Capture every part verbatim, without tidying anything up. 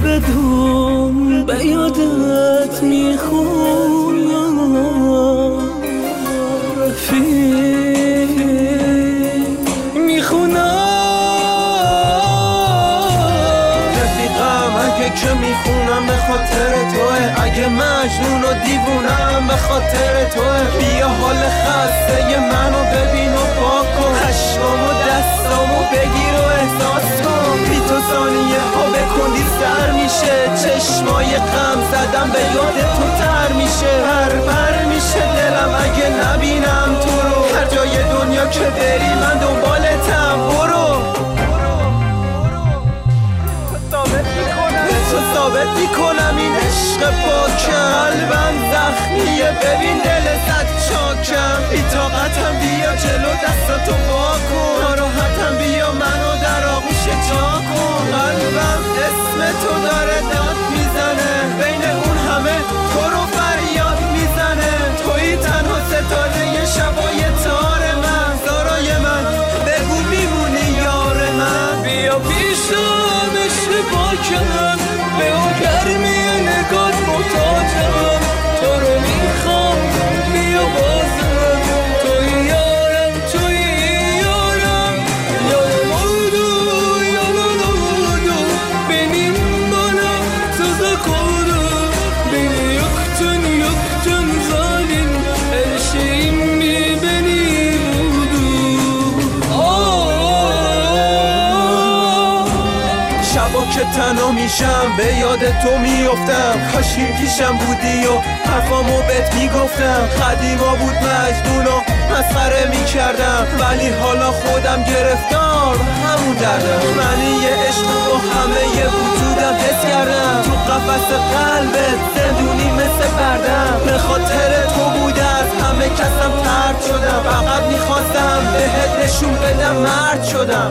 بدون به یادت میخونم رفیق میخونم رفیقم اگه که میخونم به خاطر توه، اگه مجنون و دیوونم به خاطر توه. بیا حال خسته منو ببین و پاک کن، خشمامو دستامو بگیر و احساس کن. بی تو ثانیه ها بکندی سر میشه، چشمای غم زدم به یاد تو تر میشه. هر بر میشه دلم اگه نبینم تو رو، هر جای دنیا که بری من دنبالتم. برو تو ثابت میکنم این عشق پاکم، قلبم زخمیه ببین دل زد چاکم. بی طاقتم بیا جلو دستاتو واکن، ناراحتم بیا منو در آغوش جا کن. قلبم اسم تو داره داد میزنه، بین اون همه تو رو فریاد میزنه. تویی تنها ستاره شبای تار من، زارای من بگو میمونی یار من. بیا پیشم عشق پاکم، به اون گرمی نگات محتاجم. تو رو میخوام بیا بازم، توی یارم توی یارم. یارم آدو یارم آدو benim bana tuzak oldu. Beni yaktın yaktın zalim, her şeyim bir beni vurdu. شبا که تنها میشم به یاد تو میافتم، کاشیم پیشم بودی و حرفامو بهت میگفتم. قدیما بود مجنون و مسخره میکردم، ولی حالا خودم گرفتار همون دردم. من یه عشق با همه یه وجودم حس کردم، تو قفس قلبت زندونی مثل بردم. به خاطر تو بود از همه کسم طرد شدم، فقط میخواستم بهت نشون بدم مرد شدم.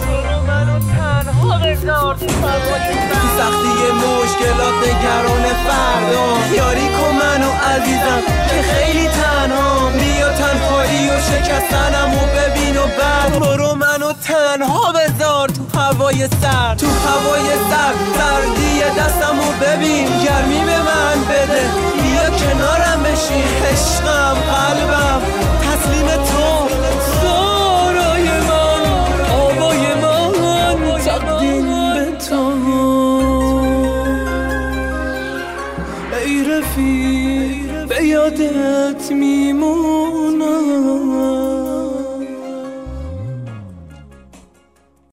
تو سختی مشکلات نگران فردا، یاری کن منو عزیزم که خیلی تنها. بیا تنهایی و شکستنم و ببین و بعد برو منو تنها بذار تو هوای سرد. تو هوای سرد سردی دستم و ببین، گرمی به من بده بیا کنارم بشین. عشقم قلبم تسلیم تو، زارای من آوای من تقدیم به تو. ای رفیق به یادت میمون